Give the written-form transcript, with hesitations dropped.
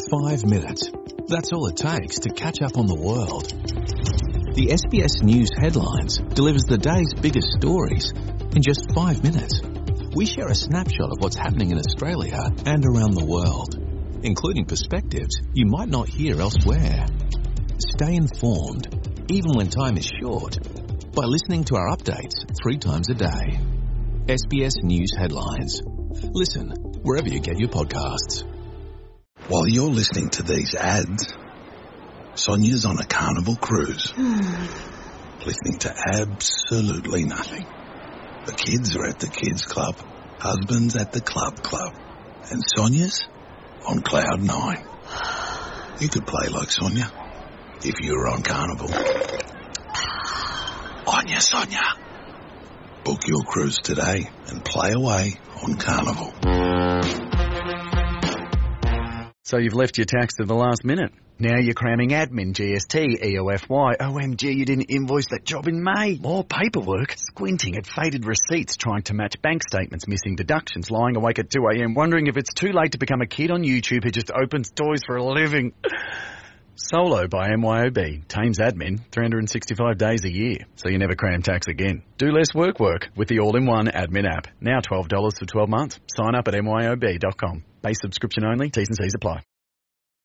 5 minutes. That's all it takes to catch up on the world. The SBS News Headlines delivers the day's biggest stories in just 5 minutes. We share a snapshot of what's happening in Australia and around the world, including perspectives you might not hear elsewhere. Stay informed, even when time is short, by listening to our updates 3 times a day. SBS News Headlines. Listen wherever you get your podcasts. While you're listening to these ads, Sonia's on a Carnival cruise, listening to absolutely nothing. The kids are at the kids club, husband's at the club, and Sonia's on cloud 9. You could play like Sonia if you were on Carnival. On ya, Sonia. Book your cruise today and play away on Carnival. So you've left your tax to the last minute. Now you're cramming admin, GST, EOFY. OMG, you didn't invoice that job in May. More paperwork. Squinting at faded receipts, trying to match bank statements, missing deductions, lying awake at 2 a.m, wondering if it's too late to become a kid on YouTube who just opens toys for a living. Solo by MYOB. Tames admin 365 days a year, so you never cram tax again. Do less work with the all-in-one admin app. Now $12 for 12 months. Sign up at myob.com. Base subscription only. T's and C's apply.